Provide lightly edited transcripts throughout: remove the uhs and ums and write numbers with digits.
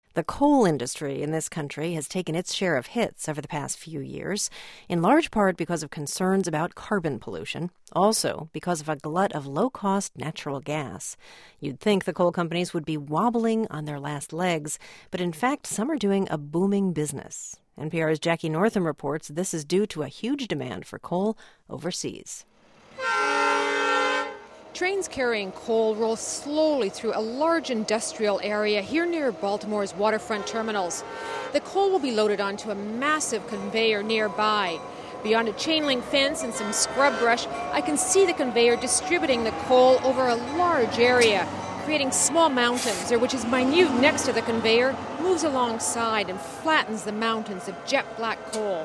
The coal industry in this country has taken its share of hits over the past few years, in large part because of concerns about carbon pollution, also because of a glut of low-cost natural gas. You'd think the coal companies would be wobbling on their last legs, but in fact some are doing a booming business. NPR's Jackie Northam reports this is due to a huge demand for coal overseas. Trains carrying coal roll slowly through a large industrial area here near Baltimore's waterfront terminals. The coal will be loaded onto a massive conveyor nearby. Beyond a chain link fence and some scrub brush, I can see the conveyor distributing the coal over a large area, creating small mountains, or which is minute next to the conveyor, moves alongside and flattens the mountains of jet black coal.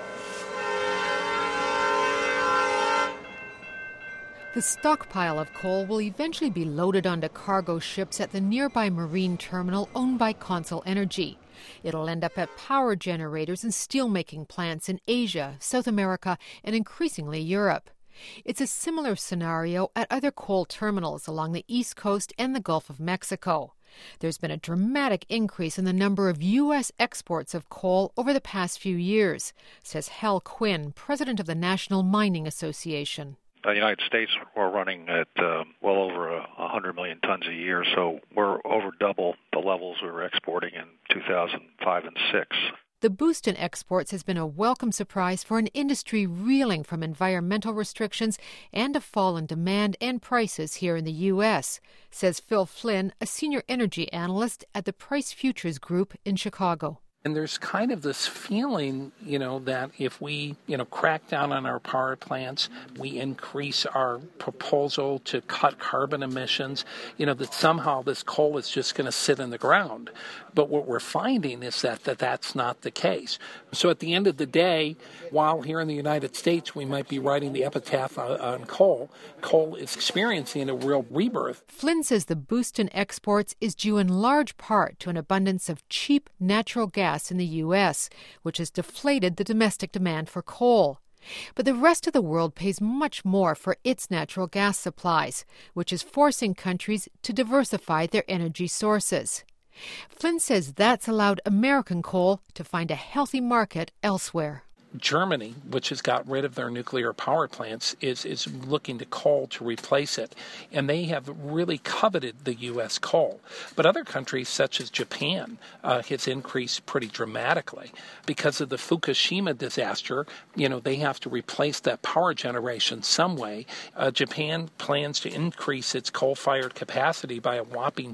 The stockpile of coal will eventually be loaded onto cargo ships at the nearby marine terminal owned by Consol Energy. It'll end up at power generators and steelmaking plants in Asia, South America, and increasingly Europe. It's a similar scenario at other coal terminals along the East Coast and the Gulf of Mexico. There's been a dramatic increase in the number of U.S. exports of coal over the past few years, says Hal Quinn, president of the National Mining Association. The United States, we're running at well over 100 million tons a year, so we're over double the levels we were exporting in 2005 and 6. The boost in exports has been a welcome surprise for an industry reeling from environmental restrictions and a fall in demand and prices here in the U.S., says Phil Flynn, a senior energy analyst at the Price Futures Group in Chicago. And there's kind of this feeling, that if we, crack down on our power plants, we increase our proposal to cut carbon emissions, that somehow this coal is just going to sit in the ground. But what we're finding is that that's not the case. So at the end of the day, while here in the United States we might be writing the epitaph on coal, coal is experiencing a real rebirth. Flynn says the boost in exports is due in large part to an abundance of cheap natural gas in the U.S., which has deflated the domestic demand for coal. But the rest of the world pays much more for its natural gas supplies, which is forcing countries to diversify their energy sources. Flynn says that's allowed American coal to find a healthy market elsewhere. Germany, which has got rid of their nuclear power plants, is looking to coal to replace it. And they have really coveted the U.S. coal. But other countries, such as Japan, has increased pretty dramatically. Because of the Fukushima disaster, they have to replace that power generation some way. Japan plans to increase its coal-fired capacity by a whopping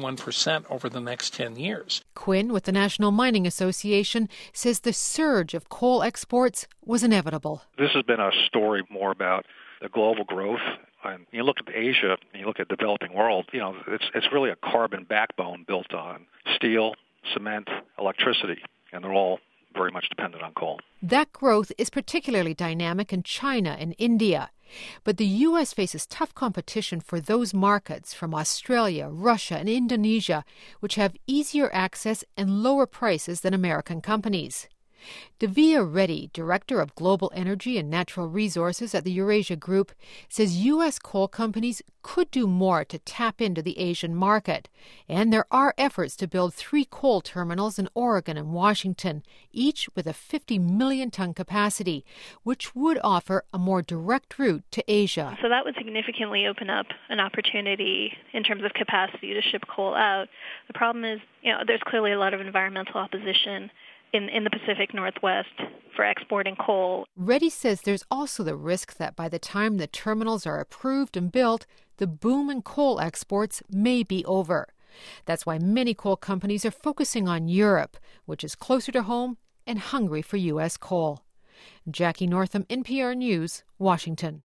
21% over the next 10 years. Quinn, with the National Mining Association, says the surge of coal exports was inevitable. This has been a story more about the global growth. And you look at Asia, and you look at the developing world, it's really a carbon backbone built on steel, cement, electricity, and they're all very much dependent on coal. That growth is particularly dynamic in China and India. But the U.S. faces tough competition for those markets from Australia, Russia, and Indonesia, which have easier access and lower prices than American companies. Divya Reddy, Director of Global Energy and Natural Resources at the Eurasia Group, says U.S. coal companies could do more to tap into the Asian market. And there are efforts to build 3 coal terminals in Oregon and Washington, each with a 50 million ton capacity, which would offer a more direct route to Asia. So that would significantly open up an opportunity in terms of capacity to ship coal out. The problem is, there's clearly a lot of environmental opposition in the Pacific Northwest for exporting coal. Reddy says there's also the risk that by the time the terminals are approved and built, the boom in coal exports may be over. That's why many coal companies are focusing on Europe, which is closer to home and hungry for U.S. coal. Jackie Northam, NPR News, Washington.